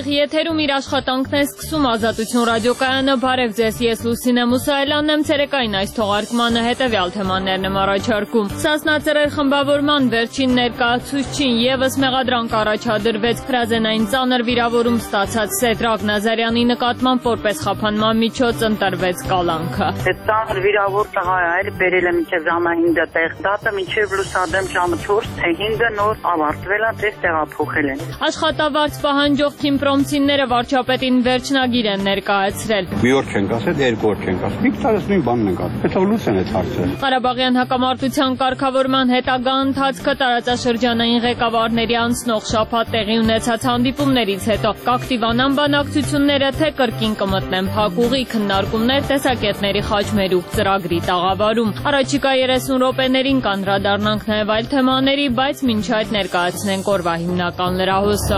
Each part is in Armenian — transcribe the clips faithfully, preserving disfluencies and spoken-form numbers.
Ուղիղ եթերում իր աշխատանքն է սկսում Ազատություն ռադիոկայանը, բարև ձեզ, ես Լուսինե Մուսայելյանն եմ, ցերեկային այս թողարկմանը հետևյալ թեմաներն եմ առաջարկում։ Սասնածռեր խմբավորման վերջին ներկայացուցչին ևս մեղադրանք առաջադրվեց հրազենային ծանր վիրավորում ստացած Սեդրակ Նազարյանի նկատմամբ որպես խափանման միջոց ընտրվեց կալանքը։ Այդ ծանր վիրավոր տղայը բերել է մինչև ժամը հինգը տեղ, դատը մինչև լուսադեմ ժամը չորս թե հինգը նոր ավարտվել է, դες տեղափոխել են։ Աշխատավարձ պահանջող քիմպրոմցիները վարչապետին վերջնագիր են ներկայացրել։ Մի օր չենք ասել, երկու օր չենք ասել։ Մի տարես նույն բանն ենք ասել։ Հետո լուս են այդ հարցերը։ Ղարաբաղյան հակամարտության կարգավորման հետագա ընթացքը տարածաշրջանային ղեկավարների անցնող շաբաթ տեղի ունեցած հանդիպումներից հետո կակտիվանան բանակցությունները, թե կրկին կմտնեն փակուղի, քննարկումներ տեսակետների խաչմերուկ ծրագրի տաղավարում։ Առաջիկա երեսուն րոպեներին կանդրադառնանք նաև այլ թեմաների, բայց մինչ այդ ներկայացնենք օրվա հիմնական լրահոսը։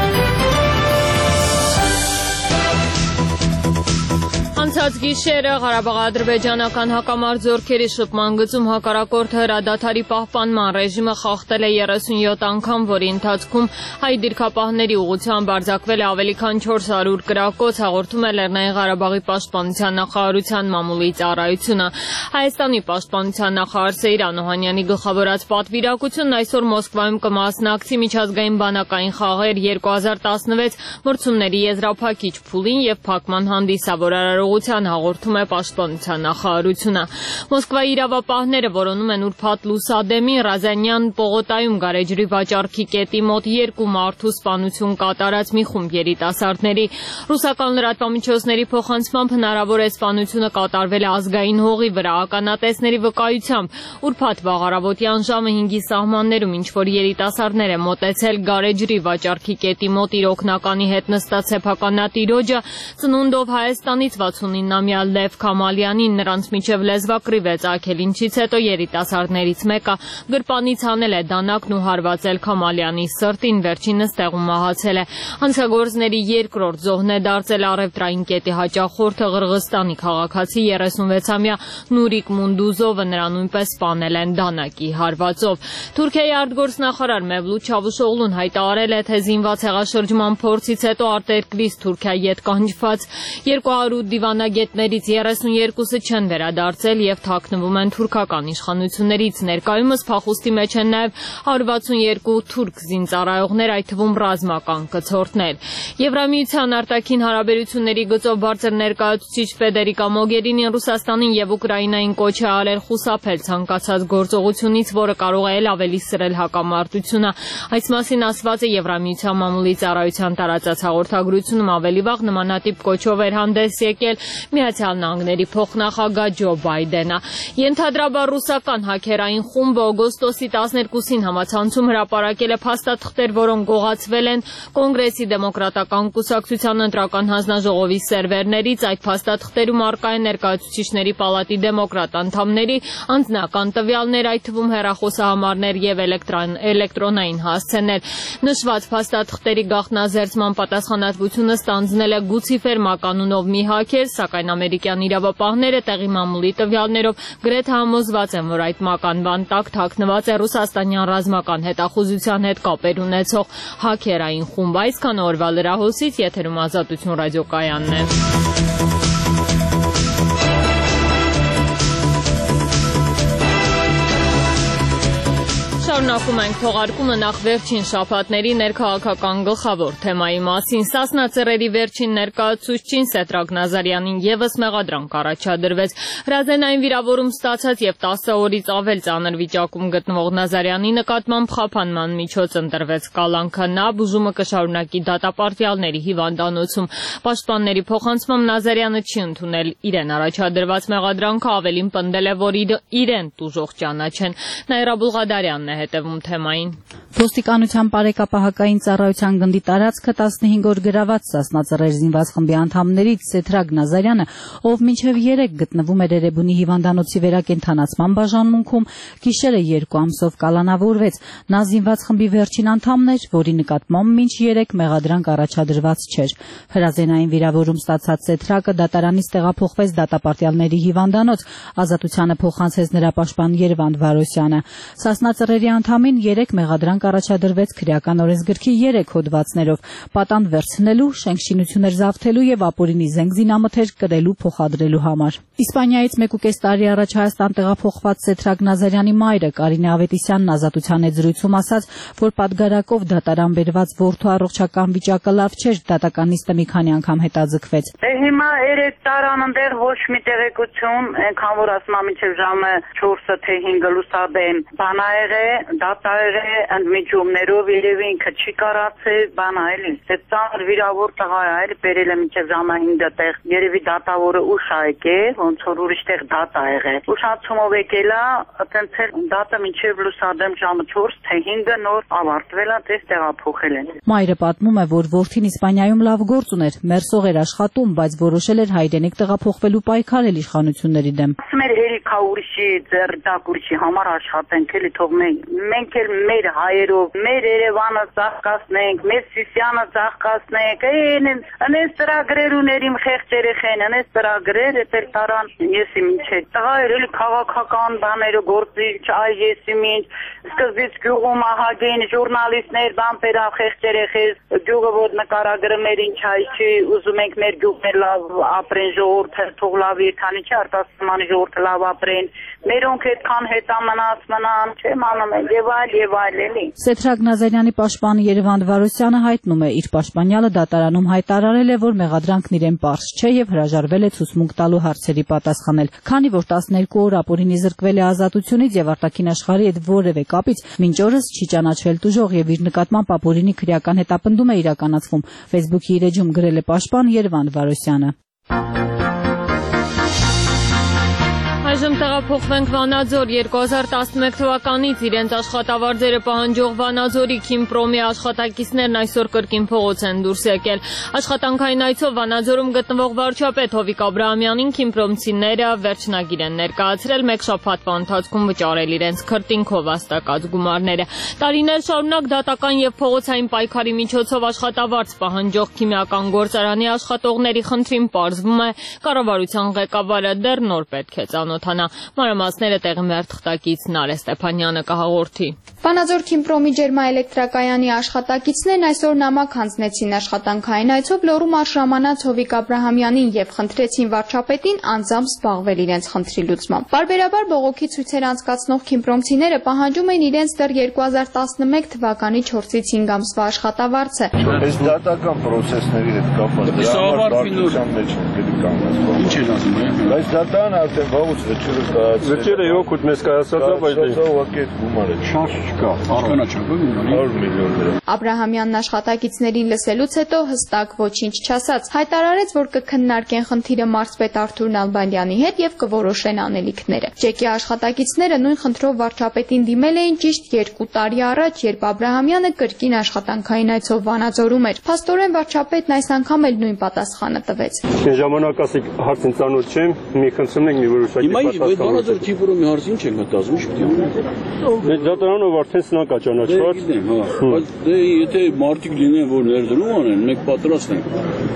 Անցած գիշերը Ղարաբաղ-ադրբեջանական հակամարտ զորքերի շփման գծում հակառակորդը հրադադարի պահպանման ռեժիմը խախտել է երեսունյոթ անգամ, որի ընթացքում հայ դիրքապահների ուղղությամբ արձակվել է ավելի քան չորս հարյուր կրակոց, հաղորդում է Լեռնային Ղարաբաղի պաշտպանության նախարարության մամուլի ծառայությունը։ Հայաստանի պաշտպանության նախարար Սեյրան Օհանյանի գլխավորած պատվիրակությունն այսօր Մոսկվայում կմասնակցի միջազգային բանակային խաղեր երկու հազար տասնվեց մրցումների եզրափակիչ փուլին եւ փակման հանդիսավորարարողության հաղորդում է պաշտպանության նախարարությունը։ Մոսկվայի իրավապահները որոնում են ուրբաթ լուսադեմի Ռազանյան պողոտայում գարեջրի վաճառքի կետի մոտ երկու մարդու սպանություն կատարած մի խումբ երիտասարդների։ Ռուսական լրատվամիջոցների փոխանցմամբ հնարավոր է սպանությունը կատարվել է ազգային հողի վրա ականատեսների վկայությամբ։ Ուրբաթ վաղարավոտյան ժամը հինգի սահմաններում ինչ-որ երիտասարդներ է մոտեցել գարեջրի վաճառքի կետի մոտ իր օգնականի հետ նստած սեփականատիրոջը, ծնունդով Հայաստանից վաթսունինամյա Լև Քամալյանին նրանց միջև լեզվակռիվ է ծագել, ինչից հետո երիտասարդներից մեկը գրպանից հանել է դանակն ու հարվածել Քամալյանի սրտին, վերջինս տեղում մահացել է։ Հանցագործների երկրորդ զոհն է դարձել առևտրային կետի հաճախորդը Ղրղստանի քաղաքացի երեսունվեցամյա Նուրիկ Մունդուզովը, նրան նույնպես սպանել են դանակի հարվածով։ Թուրքիայի արտգործնախարար Մևլութ Չավուշօղլուն հայտարարել է, թե զինված հեղաշրջման փորձից հետո արտերկրից Թուրքիայի հետ կանչված երկու հարյուր դիվանագետներից երեսունյոթը չեն վերադարձել եւ թաքնվում են թուրքական իշխանություններից։ Ներկայումս փախուստի մեջ են նաեւ հարյուր վաթսունյոթ թուրք զինծառայողներ, այդ թվում ռազմական կցորդներ։ Եվրամիության արտաքին հարաբերությունների գծով բարձր ներկայացուցիչ Ֆեդերիկա Մոգերինին Ռուսաստանին եւ Ուկրաինային կոչ է արել խուսափել ցանկացած գործողությունից, որը կարող է ել ավելի սրել հակամարտությունը։ Այս մասին ասված է Եվրամիության մամուլի ծառայության տարածած հաղորդագրությունում։ Ավելի վաղ նմանատիպ կոչով էր հանդես եկել Միացյալ Նահանգների փոխնախագահ Ջո Բայդենը։ Ենթադրաբար ռուսական հաքերային խումբը օգոստոսի տասներկուսին համացանցում հրապարակել է փաստաթղթեր, որոնք գողացվել են Կոնգրեսի դեմոկրատական կուսակցության ընտրական հանձնաժողովի սերվերներից։ Այդ փաստաթղթերում առկա է ներկայացուցիչների պալատի դեմոկրատ անդամների անձնական տվյալներ, այդ թվում հեռախոսահամարներ եւ էլեկտրոնային հասցեներ։ Նշված փաստաթղթերի գաղտնազերծման պատասխանատվությունը ստանձնել է Գուցիֆեր Մականունով մի հաքեր, սակայն ամերիկյան իրավապահները տեղի մամուլի տվյալներով գրեթե համոզված են, որ այդ մականվան տակ թաքնված է ռուսաստանյան ռազմական հետախուզության հետ կապեր ունեցող հաքերային խումբ։ Այսքան օրվա լրահոսից, եթերում Ազատություն ռադիոկայանն է։ Շարունակում ենք թողարկումը նախ վերջին շաբաթների ներքաղաքական գլխավոր թեմայի մասին։ Սասնածռերի վերջին ներկայացուցչին Սեդրակ Նազարյանին ևս մեղադրանք առաջադրվեց։ Հրազենային վիրավորում ստացած եւ տասը օրից ավել ծանր վիճակում գտնվող Նազարյանի նկատմամբ խափանման միջոց ընտրվեց կալանքը։ Նա բուժումը կշարունակի դատապարտյալների հիվանդանոցում։ Պաշտպանների փոխանցմամբ Նազարյանը չի ընդունել իրեն առաջադրված մեղադրանքը, ավելին պնդել է, որ իրեն տուժող ճանաչեն։ Նաիրա Բուլղադարյանն է հետևում թեմային։ Ոստիկանության բարեկապահական ծառայության գնդի տարածքը տասնհինգ օր գրաված Սասնածռեր զինված խմբի անդամներից Սեդրակ Նազարյանը, ով մինչև երեք գտնվում էր Էրեբունի հիվանդանոցի վերակենդանացման բաժանմունքում, գիշերը երկու ամսով կալանավորվեց։ Նա զինված խմբի վերջին անդամն էր, որի նկատմամբ մինչ երեք մեղադրանք առաջադրված չէր։ Հրազենային վիրավորում ստացած Սեդրակը դատարանից տեղափոխվեց դատապարտյալների հիվանդանոց, Ազատությանը փոխանցեց նրա պաշտպան Երվանդ Վարոսյանը։ Սասնածռերի անդամին երեք մեղադրանք առաջադրվեց քրեական օրենսգրքի երեք հոդվածներով՝ պատանդ վերցնելու, շենքշինություններ զավթելու եւ ապօրինի զենք զինամթեր կրելու փոխադրելու համար։ Իսպանիայից մեկուկես տարի առաջ Հայաստան տեղափոխված Սեթրակ Նազարյանի մայրը Կարինե Ավետիսյանն Ազատության հետ զրույցում ասաց, որ պատգարակով դատարան բերված որդու առողջական վիճակը լավ չէր, դատական նիստը մի քանի անգամ հետաձգվեց։ Հիմա երեք տարան ընդեղ ոչ մի տեղեկություն, այնքան որ ասում եմ մինչև ժամը չորսը թե հինգը լուսաբեմ, բան ա եղել, դատ ա եղել, ընդմիջումներով երևի ինքը չի կարացել, բան ա էլի։ Դե ծանր վիրավոր տղա ա էլի, բերել է մինչև ժամը հինգը տեղ, երևի դատավորը ուշ ա եկել, ոնց որ ուրիշ տեղ դատ ա եղել։ Ուշացումով եկել ա, այտենց էլ դատը մինչև լուսաբեմ ժամը չորս թե հինգը նոր ավարտվել ա, դες տեղափոխել են։ Մայրը պատմում է, որ որդին Իսպանիայում լավ գործ ուներ, մերսող էր աշխատում, բայց որոշել էր հայրենիք տեղափոխվելու պայքարել իշխանությունների դեմ։ Ասում էր հերիքա ուրիշի ձեռդակ ուրիշի համար աշխատենք, էլի թող մենք էլ մեր հայերով, մեր Երևանը ծաղկացնենք, մեր Սիսիանը ծաղկացնենք, այնպես ծրագրեր ուներ իմ խեղճ երեխեն, այնպես ծրագրեր էլ տարան եսի մինչե։ Տղա էր էլի քաղաքական բաները գործիչ, այ եսի մինչ, սկզբից գյուղում ահագին ժուրնալիստներ, բամպերավ խեղճ երեխես, գյուղը որ նկարագրում էր ինչ հայ չի, ուզում ենք մեր գյուղներ լավ ապրեն, ժողովուրդը թող լավ երթանի չի, արտասահմանի ժողովուրդը լավ ապրեն, մերոնք այդքան հետամնաց մնան, չեմ անում են եւ այլ եւ այլ էլի։ Սեթրակ Նազարյանի պաշտպան Երևան Վարոսյանը հայտնում է, իր պաշտպանյալը դատարանում հայտարարել է, որ մեղադրանքն իրեն պարզ չէ եւ հրաժարվել է ցուցմունք տալու հարցերի պատասխանել։ Քանի որ տասներկու օր ապօրինի զրկվել է ազատությունից եւ արտաքին աշխարհի հետ որևէ կապից, մինչ օրս չի ճանաչվել տուժող եւ իր նկատմամբ ապօրինի քրեական հետապնդում է իրականացվում։ Facebook-ի իր էջում գրել է պաշտպան Երևան Վարոսյանը։ Այժմ տեղափոխվենք Վանաձոր։ երկու հազար տասնմեկ թվականից իրենց աշխատավարձերը պահանջող Վանաձորի Քիմպրոմի աշխատակիցներն այսօր կրկին փողոց են դուրս եկել։ Աշխատանքային այցով Վանաձորում գտնվող վարչապետ Հովիկ Աբրահամյանին քիմպրոմցիները վերջնագիր են ներկայացրել, մեկ շաբաթվա ընթացքում վճարել իրենց քրտինքով վաստակած գումարները։ Տարիներ շարունակ դատական եւ փողոցային պայքարի միջոցով աշխատավարձ պահանջող քիմիական գործարանի աշխատողների խնդրին պարզվում է կառավարության ղեկավարը դեռ նոր պետք է ծանոթ Մանրամասները տեղի մեր թղթակից Նարէ Ստեփանյանը կհաղորդի։ Վանաձոր Քիմպրոմի ջերմաէլեկտրակայանի աշխատակիցներն այսօր նամակ հանձնեցին աշխատանքային այցով Լոռու մարզժամանած Հովիկ Աբրահամյանին եւ խնդրեցին վարչապետին անձամբ զբաղվել իրենց խնդրի լուծմամբ։ Պարբերաբար բողոքի ցույցեր անցկացնող քիմպրոմցիները պահանջում են իրենց դեռ երկու հազար տասնմեկ թվականի չորսից հինգ ամսվա աշխատավարձը։ Այս դատական process-ների հետ կապված դրա մեջ ինչ է ասում, բայց դատան արդեն վաղուց վճիռը կայացել։ Վճիռը օգուտ մեզ կայացած է, բայց դա ուղղակի գումարը շարժ չկա, արկանաչա հարյուր միլիոն դրամ։ Աբրահամյանն աշխատակիցներին լսելուց հետո հստակ ոչինչ չասաց, հայտարարեց, որ կքննարկեն խնդիրը մարզպետ Արթուր Նալբանդյանի հետ եւ կորոշեն անելիքները։ ջեկի աշխատակիցները նույն խնդրով վարչապետին դիմել էին ճիշտ երկու տարի առաջ, երբ Աբրահամյանը կրկին աշխատանքային այցով Վանաձորում էր։ Փաստորեն վարչապետն այս անգամ էլ նույն պատասխանը տվեց։ Այն ժամանակ ասի հարցին ծանոթ չեմ, մի խնդրում ենք մի որոշակի պատասխան։ Վանաձոր Քիմպրոմի հարցը ինչ եք մտածում, ինչ պիտի ունենա։ Մենք դատարանով արդեն սնանկ է ճանաչված։ Բայց դե եթե մարդիկ լինեն, որ ներդրում անեն, մենք պատրաստ ենք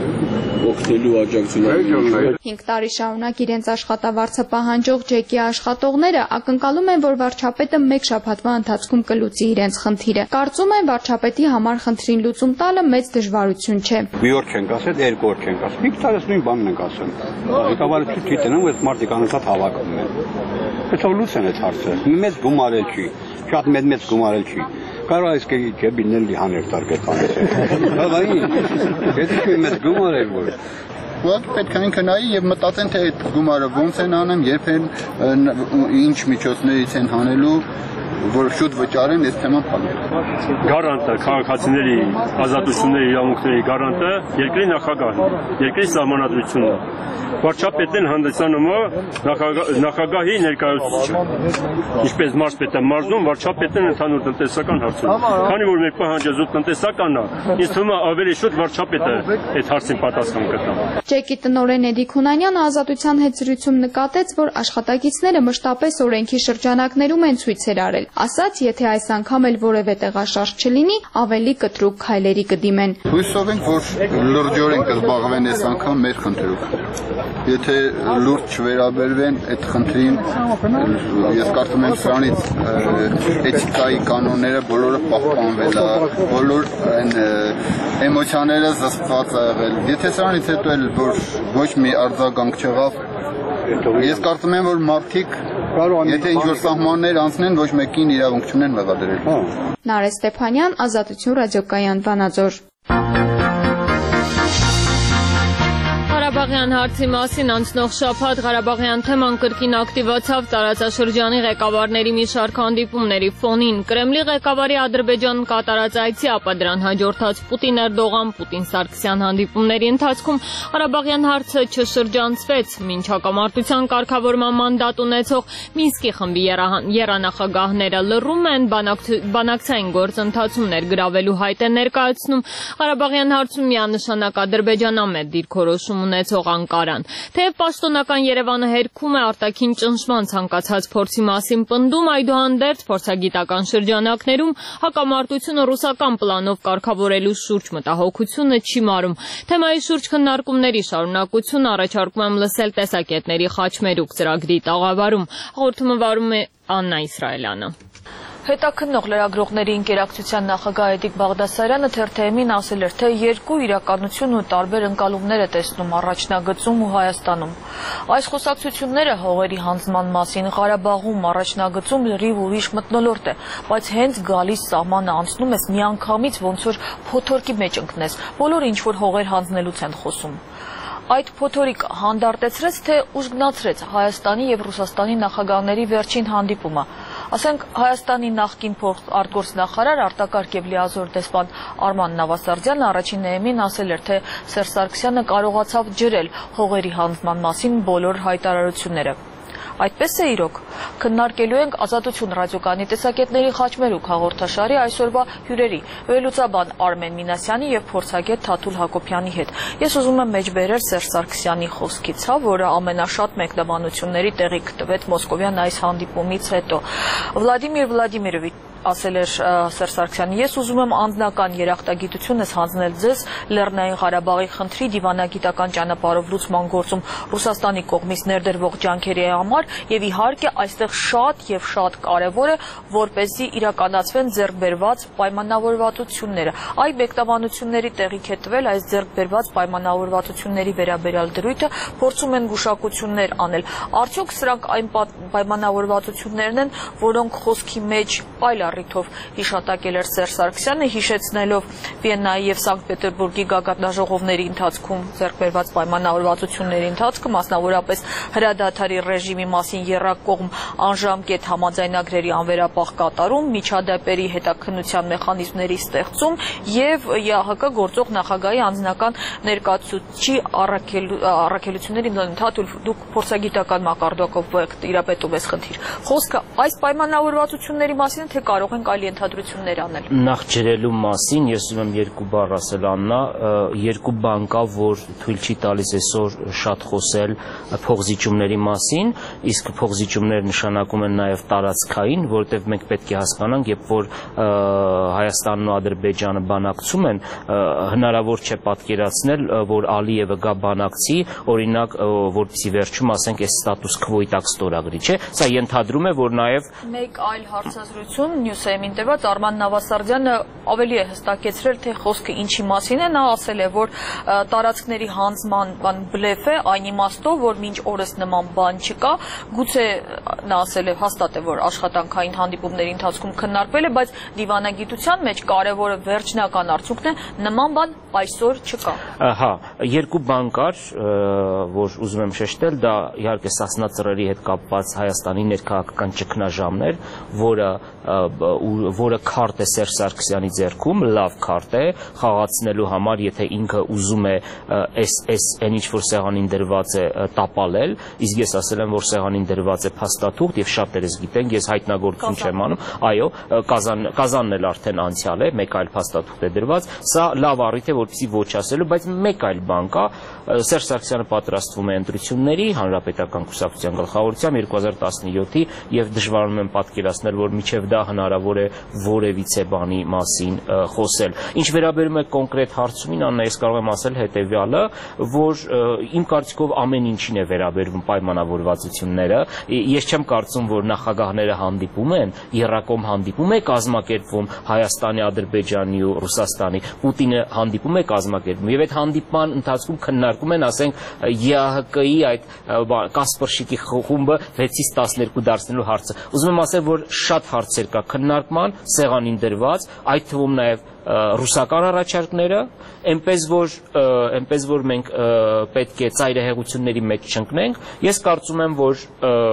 օգնելու աջակցելու։ հինգ տարի շարունակ իրենց աշխատավարձը պահանջող ջեկի աշխատողները ակնկալում են, որ վարչապետը մեկ շաբաթվա ընթացքում կլուծի իրենց խնդիրը։ Կարծում են, վարչապետի համար խնդրին լուծում տալը մեծ դժվարություն չէ։ Մի օր չենք ասել, երկու օր չենք ասել։ Մի տարես նույն բանն ենք ասել։ Ղեկավարը չի գիտենում, որ մարդիկ անընդհատ հավաքում են։ Պետք է լուծեն այդ հարցը։ Մեծ գումարել չի, շատ մեծ գումարել չի։ Կարող է սկսի կեբինել հաներ տարգետանից։ Հավայի։ Պետք է մեծ գումարել որ։ Ուղղակի պետք է ինքը նայի եւ մտածեն, թե այդ գումարը ոնց են անեմ, երբ են ինչ միջոցներից են հանելու, որ շուտ վճարեն, այս թեման փակել։ Գարանտը, քաղաքացիների ազատությունների իրավունքների գարանտը երկրի նախագահն է, երկրի սահմանադրությունն է։ Վարչապետն հանդիսանում է նախագահի ներկայացուցիչը։ Ինչպես մարզպետը մարզում, վարչապետն ընդհանուր տնտեսական հարցում։ Քանի որ մեր պահանջը զուտ տնտեսականն է, ինձ թվում է ավելի շուտ վարչապետը այդ հարցին պատասխան կտա։ ջեկի տնօրեն Էդիկ Հունանյանը Ազատության հետ զրույցում նկատեց, որ աշխատակիցները մշտապես օրենքի շրջանակներում են ցույցեր արել։ ասաց, եթե այս անգամ էլ որևէ տեղաշարժ չլինի, ավելի կտրուկ քայլերի կդիմեն։ Հույսով ենք, որ լրջորեն կզբաղվեն այս անգամ մեր խնդրով։ Եթե լուրջ չվերաբերվեն այդ խնդրին, ես կարծում եմ սրանից էթիկայի կանոնները բոլորը պահպանվել է, բոլոր այն էմոցիաները զսպված ա եղել։ Եթե սրանից հետո էլ որ ոչ մի արձագանք չեղավ, ես կարծում եմ, որ մարդիկ եթե ինչ-որ սահմաններ անցնեն, ոչ մեկին իրավունք չունեն մեղադրել։ Նարէ Ստեփանյան, Ազատություն ռադիոկայան, Վանաձոր։ Ղարաբաղյան հարցի մասին անցնող շաբաթ Ղարաբաղյան թեման կրկին ակտիվացավ տարածաշրջանի ղեկավարների մի շարք հանդիպումների ֆոնին։ Կրեմլի ղեկավարի Ադրբեջան կատարած այցի, ապա դրան հաջորդած Պուտին-Էրդողան, Պուտին-Սարգսյան հանդիպումների ընթացքում Ղարաբաղյան հարցը չշրջանցվեց, մինչ հակամարտության կարգավորման մանդատ ունեցող Մինսկի խմբի եռանախագահները լռում են, բանակցային գործընթացում ներգրավելու հայտ է ներկայացնում Ղարաբաղյան հարցում միանշանակ ադրբեջանամետ դիրքորոշում ունեցող Անկարան։ Թեև պաշտոնական Երևանը հերքում է արտաքին ճնշման ցանկացած փորձի մասին պնդում, այդուհանդերձ փորձագիտական շրջանակներում հակամարտությունը ռուսական պլանով կարգավորելու շուրջ մտահոգությունը չի մարում։ Թեմայի շուրջ քննարկումների շարունակություն առաջարկում եմ լսել տեսակետների խաչմերուկ ծրագրի տաղավարում։ Հաղորդումը վարում է Աննա Իսրայելյանը։ Հետաքննող լրագրողների ընկերակցության նախագահ Էդիկ Բաղդասարյանը թերթ-ին ասել էր, թե երկու իրականություն ու տարբեր ընկալումներ է տեսնում առաջնագծում ու Հայաստանում։ Այս խոսակցությունները հողերի հանձնման մասին Ղարաբաղում առաջնագծում լրիվ ուրիշ մթնոլորտ է, բայց հենց գալիս սահմանը անցնում ես միանգամից ոնց որ փոթորկի մեջ ընկնես, բոլորը ինչ որ հողեր հանձնելուց են խոսում։ Այդ փոթորիկ հանդարտեցրեց, թե ուժգնացրեց Հայաստանի եւ Ռուսաստանի նախագահների վերջին հանդիպումը։ Ասենք Հայաստանի նախկին արտգործնախարար արտակարգ եւ լիազոր դեսպան Արման Նավասարդյանը առաջին էմին ասել էր, թե Սերժ Սարգսյանը կարողացավ ջրել հողերի հանձնման մասին բոլոր հայտարարությունները։ Այդպես է իրոք։ Քննարկելու ենք Ազատություն ռադիոկայանի տեսակետների խաչմերուկ հաղորդաշարի այսօրվա հյուրերի՝ վերլուծաբան Արմեն Մինասյանի եւ փորձագետ Թաթուլ Հակոբյանի հետ։ Ես ուզում եմ մեջբերել Սերժ Սարգսյանի խոսքից, հա, որը ամենաշատ մեկնաբանությունների տեղիք տվեց մոսկովյան այս հանդիպումից հետո։ Վլադիմիր Վլադիմիրովիչ, ասել էր Սերժ Սարգսյանը, ես ուզում եմ անձնական երախտագիտությունս հանձնել ձեզ Լեռնային Ղարաբաղի խնդրի դիվանագիտական ճանապարհով լուծման գործում Ռուսաստանի կողմից ներդրվող ջանքերի համար եւ իհարկե այստեղ շատ եւ շատ կարեւոր է, որպեսզի իրականացվեն ձեռքբերված պայմանավորվածությունները։ Այ մեկնաբանությունների տեղիք է տվել այս ձեռքբերված պայմանավորվածությունների վերաբերյալ դրույթը, փորձում են գուշակություններ անել։ Արդյոք սրանք այն պայմանավորվածություններն են, որոնք խոսքի մեջ այլ առիթով հիշատակել էր Սերժ Սարգսյանը, հիշեցնելով Վիեննայի եւ Սանկտ Պետերբուրգի գագաթնաժողովների ընթացքում ձեռքբերված պայմանավորվածությունների ընթացքը, մասնավորապես հրադադարի ռեժիմի մասին եռակողմ անժամկետ համաձայնագրերի անվերապահ կատարում, միջադեպերի հետաքննության մեխանիզմների ստեղծում եւ ԵԱՀԿ գործող նախագահի անձնական ներկայացուցիչի առաքելությունների ընդհատում։ Դուք փորձագիտական մակարդակով իրապետում ես խնդիր։ Խոսքը այս պայմանավորվածությունների մասին թե կարող ենք այլ ենթադրություններ անել։ Նախ ջրելու մասին ես ուզում եմ երկու բառ ասել, Աննա, երկու բան կա, որ թույլ չի տալիս այսօր շատ խոսել փողզիջումների մասին, իսկ փողզիջումները նշանակում են նաև տարածքային, որտեղ մենք պետք է հասկանանք, երբ որ Հայաստանն ու Ադրբեջանը բանակցում են, հնարավոր չէ պատկերացնել, որ Ալիևը գա բանակցի, օրինակ, որպեսզի վերջում ասենք այս ստատուս քվոյի տակ ստորագրի, չէ՞։ Սա ենթադրում է, որ նաև մեկ այլ հարցազրույցում Նյուսեյմին տված Արման Նավասարդյանը ավելի է հստակեցրել, թե խոսքը ինչի մասին է, նա ասել է, որ տարածքների հանձնման բան բլեֆ է, այն իմաստով, որ մինչ օրս նման բան չկա, գուցե նա ասել է հաստատ է, որ աշխատանքային հանդիպումների ընթացքում քննարկվել է, բայց դիվանագիտության մեջ կարևորը վերջնական արդյունքն է, նման բան այսօր չկա։ Հա, երկու բան կար, որ ուզում եմ շեշտել, դա իհարկե Սասնա ծռերի հետ կապված Հայաստանի ներքաղաքական ճգնաժամն էր, որը որը քարտ է Սերժ Սարգսյանի ձեռքում, լավ քարտ է խաղացնելու համար, եթե ինքը ուզում է այս այն ինչ որ սեղանին դրված է տապալել, իսկ ես ասել եմ, որ սեղանին դրված է փաստաթուղթ եւ շատերս գիտենք, ես հայտնագործություն չեմ անում, այո, Կազանն էլ արդեն անցյալ է, մեկ այլ փաստաթուղթ է դրված, սա լավ առիթ է, որպեսզի ոչ ասելու, բայց մեկ այլ բան կա, Սերժ Սարգսյանը պատրաստվում է ընտրությունների, Հանրապետական կուսակցության գլխավորությամբ երկու հազար տասնյոթի եւ դժվարանում եմ պատկերացնել, որ միջև դա հնարավոր է որևիցե բանի մասին խոսել։ Ինչ վերաբերում է կոնկրետ հարցումին, Աննա, ես կարող եմ ասել հետեւյալը, որ իմ կարծիքով ամեն ինչին է վերաբերվում պայմանավորվածությունները։ Ես չեմ կարծում, որ նախագահները հանդիպում են, եռակոմ հանդիպում է կազմակերպվում Հայաստանի, Ադրբեջանի ու Ռուսաստանի, Պուտինը հանդիպում է կազմակերպվում եւ այդ հանդիպման ընթացքում քննարկում են, ասենք, ԵԱՀԿ-ի այդ Կասպրշիկի խումբը վեցից տասներկու դարձնելու հարցը։ Ուզում եմ ասել, որ շատ հարցեր կա քննարկման, սեղանին դրված, այդ թվում նաեւ ռուսական առաջարկները, այնպես որ այնպես որ մենք պետք է ծայրահեղությունների մեջ չընկնենք։ Ես կարծում եմ, որ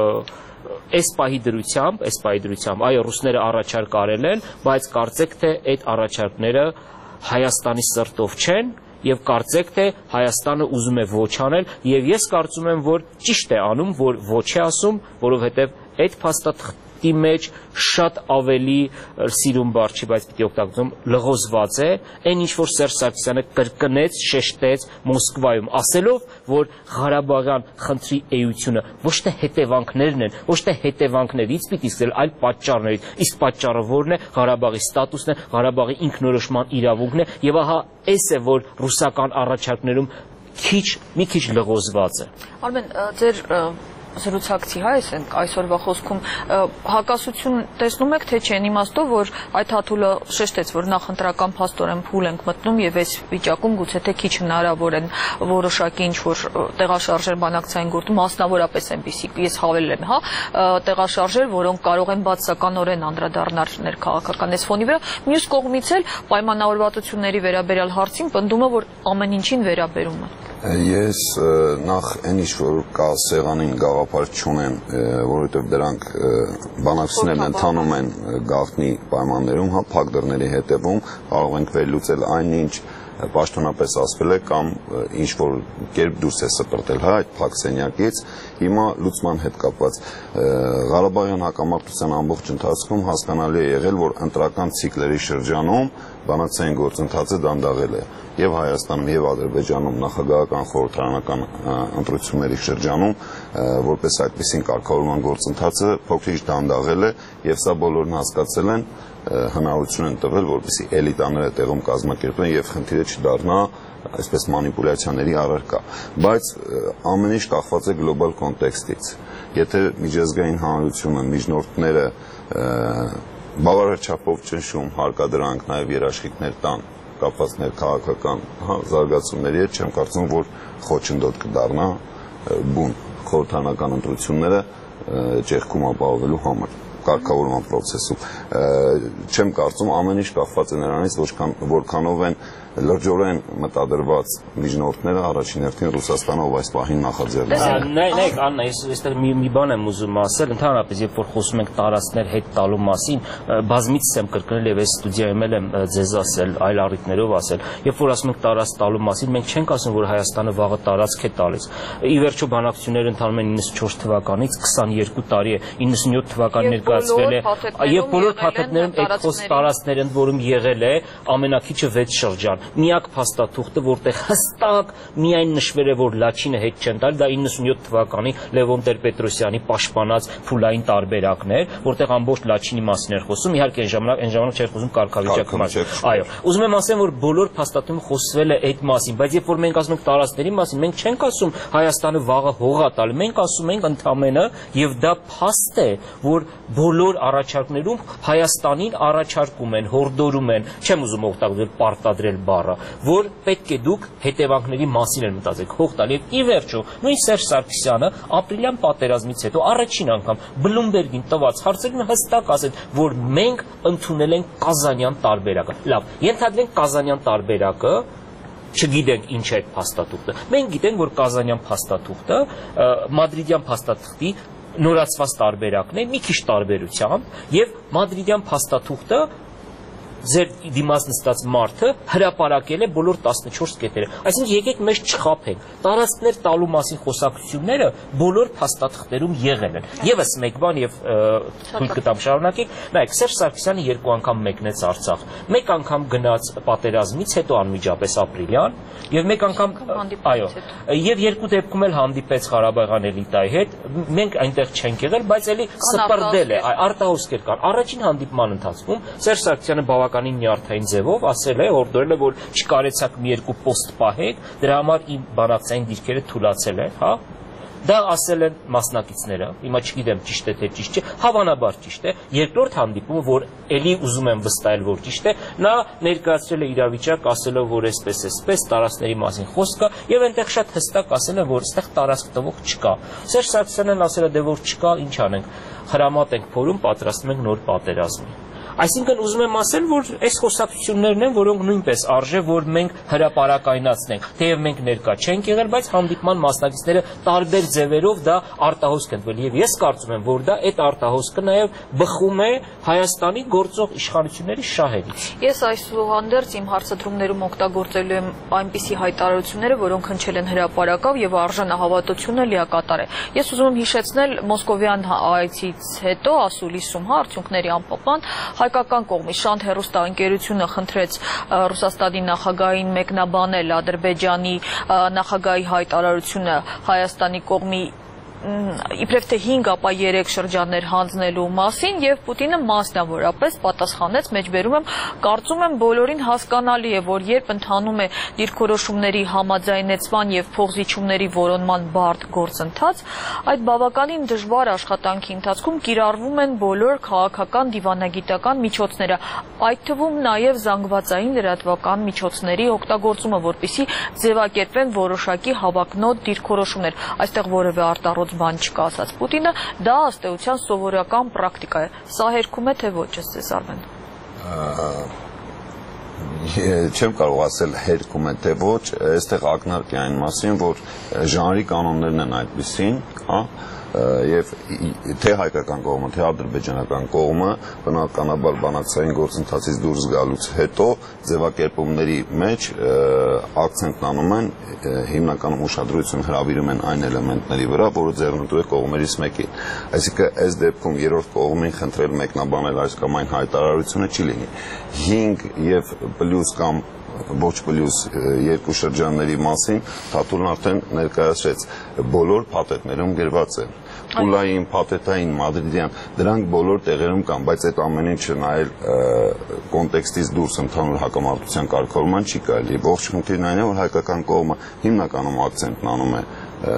այս պահի դրությամբ, այս պահի դրությամբ, այո, ռուսները առաջարկ արել են, բայց կարծեք թե այդ առաջարկները Հայաստանի սրտով չեն եւ կարծեք թե Հայաստանը ուզում է ոչ անել եւ ես կարծում եմ, որ ճիշտ է անում, որ ոչ է ասում, որովհետեւ այդ փաստաթղթի մեջ շատ ավելի սիրուն բառ չի, բայց պիտի օգտագործում լղոզված է, այն ինչ որ Սերժ Սարգսյանը կրկնեց, շեշտեց Մոսկվայում, ասելով, որ Ղարաբաղյան խնդրի էությունը ոչ թե հետևանքներն են, ոչ թե հետևանքներից պիտի սկսել, այլ պատճառներից։ Իսկ պատճառը որն է, Ղարաբաղի ստատուսն է, Ղարաբաղի ինքնորոշման իրավունքն է, եւ ահա այս է, որ ռուսական առաջարկներում քիչ, մի քիչ լղոզված է։ Արմեն, ձեր զրուցակցի հայ ենք այսօրվա խոսքում հակասություն տեսնում եք թե չեն իմաստով, որ այդ հաթուլը շեշտեց, որ նախընտրական փաստորեն փուլ ենք մտնում եւ այս վիճակում գուցե թե քիչ հնարավոր են որոշակի ինչ որ տեղաշարժեր բանակցային գործում, մասնավորապես այնպիսի, ես հավելել եմ, հա, տեղաշարժեր, որոնք կարող են բացականորեն անդրադառնալ ներքաղաքական այս ֆոնի վրա։ Մյուս կողմից էլ պայմանավորվածությունների վերաբերյալ հարցին պնդում է, որ ամեն ինչին վերաբերում է։ Ես նախ այն ինչ որ կա սեղանին գաղափար չունեմ, որովհետև դրանք բանակցություններն ընթանում են գաղտնի պայմաններում, հա, փակ դռների հետևում կարող ենք վերլուծել այնինչ պաշտոնապես ասվել է կամ ինչ որ կերպ դուրս է սպրտել, հա, այդ փակ սենյակից։ Հիմա լուծման հետ կապված Ղարաբաղյան հակամարտության ամբողջ ընթացքում հասկանալի է եղել, որ ընտրական ցիկլերի շրջանում բանակցային գործընթացը դանդաղել է եւ Հայաստանում եւ Ադրբեջանում նախագահական խորհրդարանական ընտրությունների շրջանում, որպես այդպիսին կարգավորման գործընթացը փոքրինչ դանդաղել է եւ սա բոլորն հասկացել են, հնարավորություն են տվել, որպեսզի էլիտաները տեղում կազմակերպեն եւ խնդիրը չդառնա այսպես մանիպուլյացիաների առարկա, բայց ամեն ինչ կախված է գլոբալ կոնտեքստից։ Եթե միջազգային հանրությունը, միջնորդները բավարար չափով ճնշում, հարկադրանք, նաեւ երաշխիքներ տան կապված ներքաղաքական զարգացումների հետ, չեմ կարծում, որ խոչընդոտ կդառնա բուն խորհրդարանական ընտրությունները ճեղքում ապահովելու համար կարգավորման process-ում։ Չեմ կարծում, ամեն ինչ կախված է նրանից, որքանով են լրջորեն մտադրված միջնորդները առաջին հերթին Ռուսաստանով այս պահին նախաձեռնել։ Նայեք, Աննա, ես այստեղ մի բան եմ ուզում ասել, ընդհանրապես երբ որ խոսում ենք տարածքներ հետ տալու մասին, բազմիցս եմ կրկնել եւ այս ստուդիայում եմ ձեզ ասել, այլ առիթներով ասել, երբ որ ասում ենք տարածք տալու մասին, մենք չենք ասում, որ Հայաստանը վաղը տարածք է տալիս։ Ի վերջո բանակցությունները ընթանում են իննսունչորս թվականից, քսաներկու տարի է, իննսունյոթ թվականին ներկայացվել է, եւ բոլոր փաթեթներում այդ խոս տարածքներ ընդ որում եղել է ամենակիչը վեց շրջան։ Միակ փաստաթուղթը, որտեղ հստակ միայն նշվել է, որ Լաչինը հետ չեն տալ, դա իննսունյոթ թվականի Լևոն Տեր-Պետրոսյանի պաշտպանած փուլային տարբերակն էր, որտեղ ամբողջ Լաչինի մասին էր խոսում, իհարկե այն ժամանակ այն ժամանակ չէր խոսում կարգավիճակի մասին։ Այո, ուզում եմ ասեմ, որ բոլոր փաստաթղթերում խոսվել է այդ մասին, բայց երբ որ մենք ասում ենք տարածքների մասին, մենք չենք ասում Հայաստանը վաղը հողա տալ, մենք ասում ենք ընդամենը, եւ դա փաստ է, որ բոլոր առաջարկներում Հայաստանին առաջարկում են, հորդորում են, չեմ ուզում օգտագործել պարտադրել բառը, որ պետք է դուք հետևանքների մասին են մտածեք, հող տալ եւ ի վերջո նույն Սերժ Սարգսյանը ապրիլյան պատերազմից հետո առաջին անգամ Բլումբերգին տված հարցերին հստակ ասել, որ մենք ընդունել ենք Կազանյան տարբերակը։ Լավ, ենթադրենք Կազանյան տարբերակը չգիտենք ինչ է այդ փաստաթուղթը։ Մենք գիտենք, որ Կազանյան փաստաթուղթը Մադրիդյան փաստաթղթի նորացված տարբերակն է, մի քիչ տարբերությամբ եւ Մադրիդյան փաստաթուղթը ձեր դիմաց նստած մարդը հրապարակել է բոլոր տասնչորս կետերը։ Այսինքն եկեք մեզ չխաբենք։ Տարածքներ տալու մասին խոսակցությունները բոլոր փաստաթղթերում եղել են։ Եվս մեկ բան եւ թույլ կտամ շարունակենք։ Նայեք, Սերժ Սարգսյանը երկու անգամ մեկնեց Արցախ։ Մեկ անգամ գնաց պատերազմից հետո անմիջապես ապրիլյան եւ մեկ անգամ այո, եւ երկու դեպքում էլ հանդիպեց Ղարաբաղյան էլիտայի հետ։ Մենք այնտեղ չենք եղել, բայց էլի սպրդել է, արտահոսքեր կան։ Առաջին հանդիպման ընթացքում Սերժ Սարգսյանը բավականին նյարդային ձևով ասել է, օրդորել է, որ չկարեցաք մի երկու պոստ պահեք, դրա համար իմ բանակցային դիրքերը թուլացել են, հա։ Դա ասել են մասնակիցները, հիմա չգիտեմ ճիշտ է թե ճիշտ չէ, հավանաբար ճիշտ է։ Երկրորդ հանդիպումը, որ էլի ուզում եմ վստահել, որ ճիշտ է, նա ներկայացրել է իրավիճակ, ասելով, որ այսպես էսպես տարածքների մասին խոսք կա, եւ այնտեղ շատ հստակ ասել են, որ այստեղ տարածք տվող չկա։ Սերժ Սարգսյանն ասել է, դե որ չկա, ինչ անենք, հրամատ ենք փորում, պատրաստում ենք նոր պատերազմի։ Այսինքն ուզում եմ ասել, որ այս խոսակցություններն են, որոնք նույնպես արժե, որ մենք հրապարակայնացնենք, թեև մենք ներկա չենք եղել, բայց հանդիպման մասնակիցները տարբեր ձևերով դա արտահոսք են տվել, եւ ես կարծում եմ, որ դա այդ արտահոսքը նաեւ բխում է Հայաստանի գործող իշխանությունների շահերից։ Ես այսուհանդերձ իմ հարցադրումներում օգտագործելու եմ այնպիսի հայտարարությունները, որոնք հնչել են հրապարակավ եւ արժանահավատությունը լիակատար է։ Ես ուզում եմ հիշեցնել մոսկովյան այցից հետո ասուլիսում հա արդյունքների անպապան հայկական կողմի Շանթ հեռուստաընկերությունը խնդրեց Ռուսաստանի նախագահին մեկնաբանել Ադրբեջանի նախագահի հայտարարությունը Հայաստանի կողմի իբրև թե հինգ ապա երեք շրջաններ հանձնելու մասին եւ Պուտինը մասնավորապես պատասխանեց, մեջբերում եմ, կարծում եմ բոլորին հասկանալի է, որ երբ ընթանում է դիրքորոշումների համաձայնեցման եւ փոխզիջումների որոնման բարդ գործընթաց, այդ բավականին դժվար աշխատանքի ընթացքում կիրառվում են բոլոր քաղաքական դիվանագիտական միջոցները, այդ թվում նաեւ զանգվածային լրատվական միջոցների օգտագործումը, որպեսզի ձևակերպեն որոշակի հավակնոտ դիրքորոշումներ, այստեղ որևէ արտառոց բան չկա ասաց Պուտինը, դա ըստ էության սովորական պրակտիկա է։ Սա հերքում է թե ոչ, ըստ Արմեն։ Չեմ կարող ասել հերքում է թե ոչ, այստեղ ակնարկ է այն մասին, որ ժանրի կանոններն են այդպիսին, հա, եւ թե հայկական կողմը, թե ադրբեջանական կողմը բնականաբար բանակցային գործընթացից դուրս գալուց հետո ձևակերպումների մեջ ակցենտն անում են հիմնականում ուշադրություն հրավիրում են այն էլեմենտների վրա, որը ձեռնտու է կողմերից մեկին։ Այսինքն այս դեպքում երրորդ կողմին խնդրել մեկնաբանել այս կամ այն հայտարարությունը չի լինի։ հինգ եւ պլյուս կամ ոչ պլյուս երկու շրջանների մասին Թաթուլն արդեն ներկայացրեց, բոլոր փաթեթներում գրված են։ Պուլային, փաթեթային, մադրիդյան, դրանք բոլոր տեղերում կան, բայց այդ ամեն ինչը նայել կոնտեքստից դուրս ընդհանուր հակամարտության կարգավորման չի կարելի։ Ողջ խնդիրն այն է, որ հայկական կողմը հիմնականում ակցենտն անում է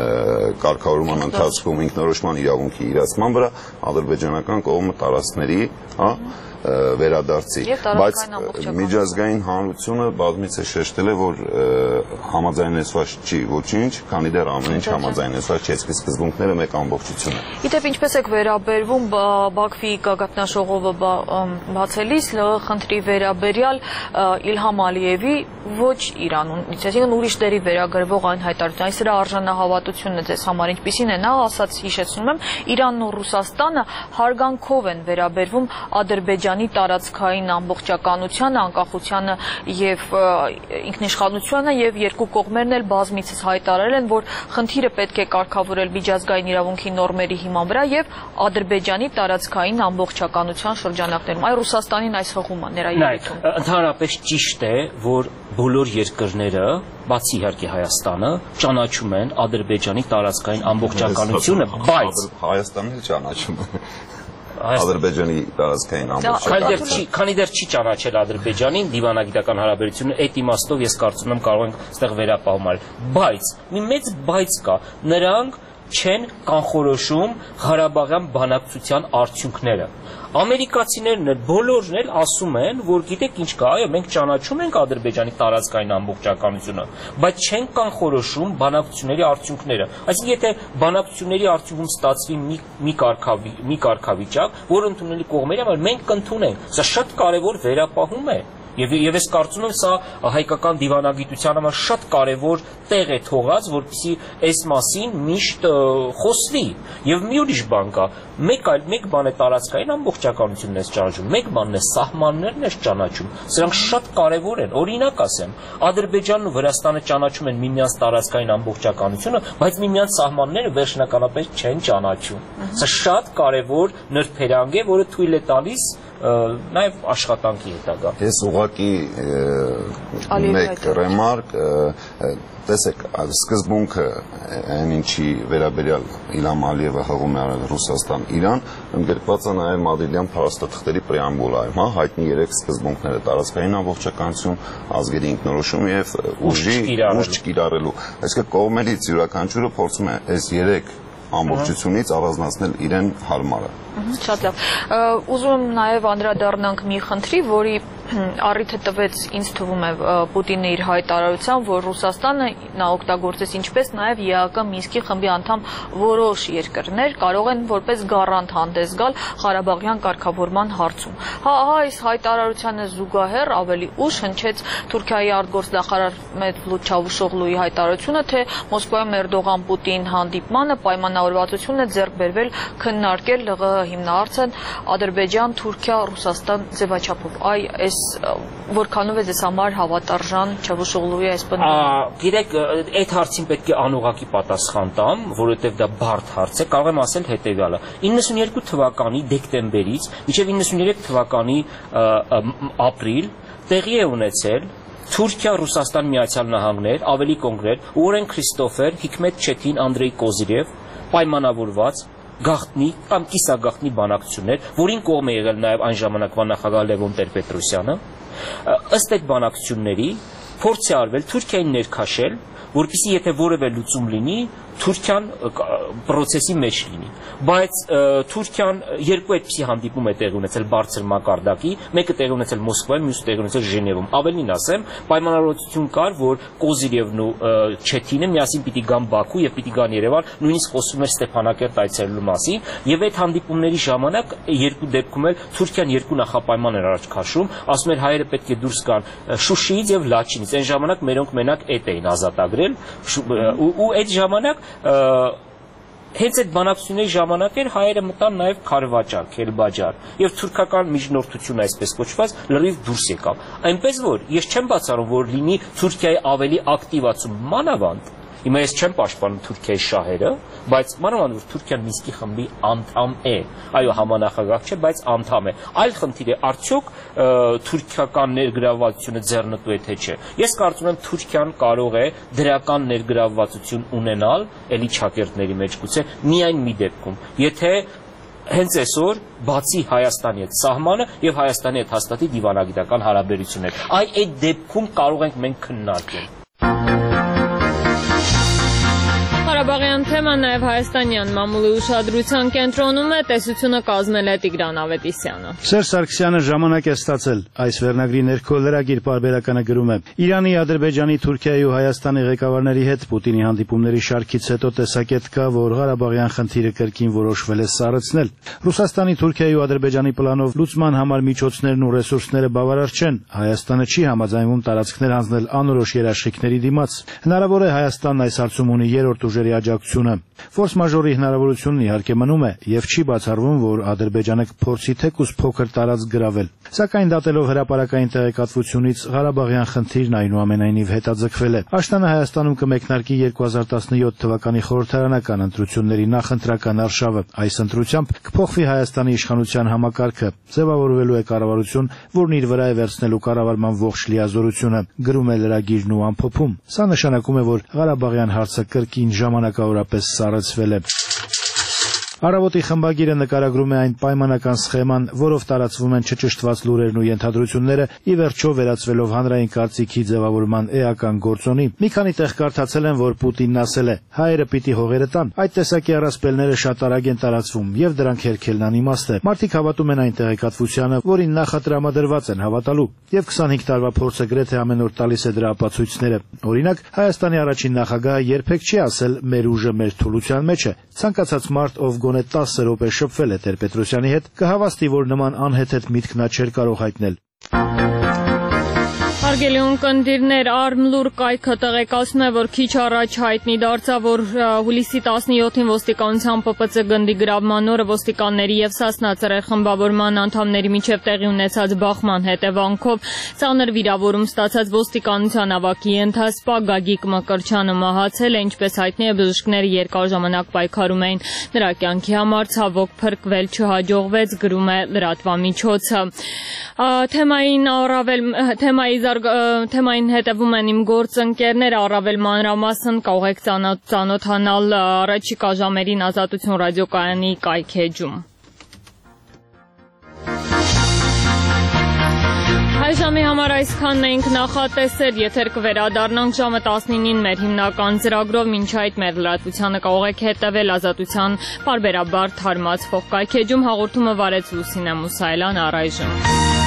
կարգավորման ընթացքում ինքնորոշման իրավունքի իրացման վրա, ադրբեջանական կողմը տարածքների, հա, վերադարձի, բայց միջազգային հանրությունը բազմիցս շեշտել է, որ համաձայնեցված չի ոչինչ, քանի դեռ ամեն ինչ համաձայնեցված չի, այսպես սկզբունքները մեկ ամբողջություն են։ Իդեպ ինչպես եք վերաբերվում Բաքվի գագաթնաժողովը բացելիս ԼՂ խնդրի վերաբերյալ Իլհամ Ալիևի ոչ Իրանունից, այսինքն ուրիշ դերի վերագրվող այն հայտարարություն, այս սրա արժանահավատությունը ձեզ համար ինչպիսին է, նա ասաց, հիշեցնում եմ, Իրանն ու Ռուսաստանը հարգանքով են վերաբերվում Ադրբեջանի տարածքային ամբողջականությանը, անկախությանը եւ ինքնիշխանությանը եւ երկու կողմերն էլ բազմիցս հայտարարել են, որ խնդիրը պետք է կարգավորել միջազգային իրավունքի նորմերի հիման վրա եւ Ադրբեջանի տարածքային ամբողջականության շրջանակներում։ Այ Ռուսաստանին այս հղումը ներայրություն։ Ընդհանրապես ճիշտ է, որ բոլոր երկրները, բացի իհարկե Հայաստանը, ճանաչում են Ադրբեջանի տարածքային ամբողջականությունը, բայց Հայաստանն էլ ճանաչում է Ադրբեջանի տարածքային ամբողջականությունը։ Քանի դեռ չի ճանաչել Ադրբեջանին դիվանագիտական հարաբերությունը, այդ իմաստով ես կարծում եմ կարող ենք այստեղ վերապահումալ, բայց մի մեծ բայց կա, նրանք չեն կանխորոշում Ղարաբաղյան բանակցության արդյունքները։ Ամերիկացիներն էլ բոլորն էլ ասում են, որ գիտեք ինչ կա, այո, մենք ճանաչում ենք Ադրբեջանի տարածքային ամբողջականությունը, բայց չենք կանխորոշում բանակցությունների արդյունքները։ Այսինքն եթե բանակցությունների արդյունքում ստացվի մի մի կարգավիճակ, մի կարգավիճակ, որը ընդունելի կողմերի համար մենք կընդունենք, սա շատ կարևոր վերապահում է։ Եվ եւ ես կարծում եմ սա հայկական դիվանագիտության համար շատ կարևոր տեղ է թողած, որպեսզի այս մասին միշտ խոսվի։ Եվ մի ուրիշ բան կա, մեկ այլ մեկ բան է տարածքային ամբողջականությունն է ճանաչում, մեկ բանն է սահմաններն է ճանաչում։ Սրանք շատ կարևոր են։ Օրինակ ասեմ, Ադրբեջանն ու Վրաստանը ճանաչում են միմյանց տարածքային ամբողջականությունը, բայց միմյանց սահմանները վերջնականապես չեն ճանաչում։ Սա շատ կարևոր նրբերանգ է, որը թույլ է տալիս նաև աշխատանքի հետագա։ Ես ուղղակի մեկ ռեմարկ, տեսեք, սկզբունքը այն ինչի վերաբերյալ Իլհամ Ալիևը հղում է արել Ռուսաստան-Իրան, ընդգրկված է նաև Մադրիդյան փաստաթղթերի պրեամբուլայում, հա, հայտնի երեք սկզբունքները՝ տարածքային ամբողջականություն, ազգերի ինքնորոշում եւ ուժի ուժ չկիրառելու։ Այսինքն կողմերից յուրաքանչյուրը փորձում է այս երեք ամբողջությունից առանձնացնել իրեն հարմարը։ Շատ լավ։ Ուզում եմ նաև անդրադառնանք մի խնդրի, որի առիթը տվեց ինձ թվում է Պուտինը իր հայտարարությամբ, որ Ռուսաստանը նա օգտագործեց ինչպես նաև ԵԱԿ Մինսկի խմբի անդամ որոշ երկրներ կարող են որպես գարանտ հանդես գալ Ղարաբաղյան կարգավորման հարցում։ Հա, այս հայտարարությանը զուգահեռ ավելի ուշ հնչեց Թուրքիայի արտգործնախարար Մեվլութ Չավուշօղլուի հայտարարությունը, թե Մոսկվայում Էրդողան-Պուտին հանդիպմանը պայմանավորվածություն է ձեռք բերվել քննարկել ԼՂՀ հիմնահարցն Ադրբեջան-Թուրքիա Ռուսաստան ձևաչափով։ Այ այս որքանով է ձեզ համար հավատարժան Չավուշօղլուի այս բնույթը։ Գիտեք, այդ հարցին պետք է անուղղակի պատասխան տամ, որովհետև դա բարդ հարց է, կարող եմ ասել հետևյալը։ իննսունյերկու թվականի դեկտեմբերից մինչև իննսունյուրեք թվականի ապրիլ տեղի է ունեցել Թուրքիա-Ռուսաստան Միացյալ Նահանգներ, ավելի կոնկրետ Ուորեն Քրիստոֆեր, Հիկմետ Չեթին, Անդրեյ Կոզիրև պայմանավորված գաղտնի կամ կիսագաղտնի բանակցություններ, որին կողմ է եղել նաև այն ժամանակվա նախագահ Լևոն Տեր-Պետրոսյանը, ըստ այդ բանակցությունների փորձ է արվել Թուրքիային ներքաշել, որպեսզի եթե որևէ լուծում լինի, Թուրքիան պրոցեսի մեջ լինի, բայց Թուրքիան երկու այդպիսի հանդիպում է տեղի ունեցել բարձր մակարդակի, մեկը տեղի ունեցել Մոսկվայում, մյուսը տեղի ունեցել Ժնևում։ Ավելին ասեմ, պայմանավորվածություն կար, որ Կոզիրևն ու Չեթինը միասին պիտի գան Բաքու եւ պիտի գան Երևան, նույնիսկ խոսում էր Ստեփանակերտ այցելելու մասին, եւ այդ հանդիպումների ժամանակ երկու դեպքում էլ Թուրքիան երկու նախապայման էր առաջ քաշում, ասում էր հայերը պետք է դուրս գան Շուշիից եւ Լաչինից։ Այն ժամանակ մերոնք մենակ այդ էին ազատագրել ու այդ ժամանակ հենց այդ բանակցությունների ժամանակ էր հայերը մտան նաև Քարվաճար, Քելբաջար եւ թուրքական միջնորդությունը այսպես կոչված լրիվ դուրս եկավ։ Այնպես որ ես չեմ բացառում, որ լինի Թուրքիայի ավելի ակտիվացում մանավանդ։ Հիմա ես չեմ պաշտպանում Թուրքիայի շահերը, բայց մանավանդ որ Թուրքիան Մինսկի խմբի անդամ է, այո, համանախագահ չէ, բայց անդամ է։ Այլ խնդիր է, արդյոք թուրքական ներգրավվածությունը ձեռնտու է թե չէ։ Ես կարծում եմ Թուրքիան կարող է դրական ներգրավվածություն ունենալ էլի ճակերտների մեջ գուցե միայն մի դեպքում, եթե հենց այսօր բացի Հայաստանի հետ սահմանը եւ Հայաստանի հետ հաստատի դիվանագիտական հարաբերություններ։ Այ այդ դեպքում կարող ենք մենք քննարկել։ Ղարաբաղյան թեման նաև հայաստանյան մամուլի ուշադրության կենտրոնում է, տեսությունը կազմել է Տիգրան Ավետիսյանը։ Սերժ Սարգսյանը ժամանակ է ստացել, այս վերնագրի ներքո լրագիր պարբերականը գրում է. Իրանի, Ադրբեջանի, Թուրքիայի ու Հայաստանի ղեկավարների հետ Պուտինի հանդիպումների շարքից հետո տեսակետ կա, որ Ղարաբաղյան խնդիրը կրկին որոշվել է սառեցնել։ Ռուսաստանի, Թուրքիայի ու Ադրբեջանի պլանով լուծման համար միջոցներն ու ռեսուրսները բավարար չեն։ Հայաստանը չի համաձայնվում տարածքներ հանձնել անորոշ երաշխիքների դիմաց։ Հնարավոր է Հայաստանն այս հարցում ունի երրորդ ուժերի աջակցությունը։ Ֆորս մաժորի հնարավորությունն իհարկե մնում է եւ չի բացառվում, որ Ադրբեջանը կփորձի թեկուզ փոքր տարածք գրավել։ Սակայն դատելով հրապարակային տեղեկատվությունից Ղարաբաղյան խնդիրն այնուամենայնիվ հետաձգվել է։ Աշտանը Հայաստանում կմեկնարկի երկու հազար տասնյոթ թվականի խորհրդարանական ընտրությունների նախընտրական արշավը։ Այս ընտրությամբ կփոխվի Հայաստանի իշխանության համակարգը, ձևավորվելու է կառավարություն, որն իր վրա է վերցնելու կառավարման ողջ լիազորությունը, գրում է լրագիրն ու ամփոփում։ Սա նշանակում է, որ Ղարաբաղյան հարցը կրկին ժամանակավորապես սառեցվել է։ Առավոտի խմբագիրը նկարագրում է այն պայմանական սխեման, որով տարածվում են չճշտված լուրերն ու ենթադրությունները, ի վերջո վերածվելով հանրային կարծիքի ձևավորման էական գործոնի։ Մի քանի տեղ կարդացել են, որ Պուտինն ասել է. հայերը պիտի հողերը տան։ Այդ տեսակի առասպելները շատ արագ են տարածվում, եւ դրանք հերքելն անիմաստ է։ Մարդիկ հավատում են այն տեղեկատվությանը, որին նախատրամադրված են հավատալու, եւ քսանհինգ տարվա փորձը գրեթե ամեն օր տալիս է դրա ապացույցները։ Օրինակ, Հայաստանի առաջին նախագահը երբեք չի ասել մեր ուժը մեր թուլության մեջ է։ Ցանկացած մարդ, ով գոնե տասը րոպե շփվել է Տեր-Պետրոսյանի հետ, կհավաստի, որ նման անհեթեթ միտք նա չէր կարող հայտնել։ Հարգելի ունկնդիրներ, Արմլուր կայքը տեղեկացնում է, որ քիչ առաջ հայտնի դարձավ, որ հուլիսի տասնյոթին ոստիկանության Պ Պ Ց գնդի գրավման օրը ոստիկանների եւ Սասնա ծռեր խմբավորման անդամների միջև տեղի ունեցած բախման հետևանքով ծանր վիրավորում ստացած ոստիկանության ավակի ենթասպա Գագիկ Մկրչյանը մահացել է, ինչպես հայտնի է, բժիշկները երկար ժամանակ պայքարում էին նրա կյանքի համար, ցավոք փրկվել չհաջողվեց, գրում է լրատվամիջոցը։ Թեմային առավել թեմայի Թեմային հետևում են իմ գործընկերները, առավել մանրամասն կարող եք ծանոթանալ առաջիկա ժամերին Ազատություն ռադիոկայանի կայքեջում։ Հայ ժամի համար այսքանն էինք նախատեսել, եթեր կվերադառնանք ժամը տասնինին մեր հիմնական ծրագրով, մինչ այդ մեր լրատվությանը կարող եք հետևել Ազատության պարբերաբար թարմացվող կայքեջում, հաղորդումը վարեց Լուսինե Մուսայելյան, առայժմ։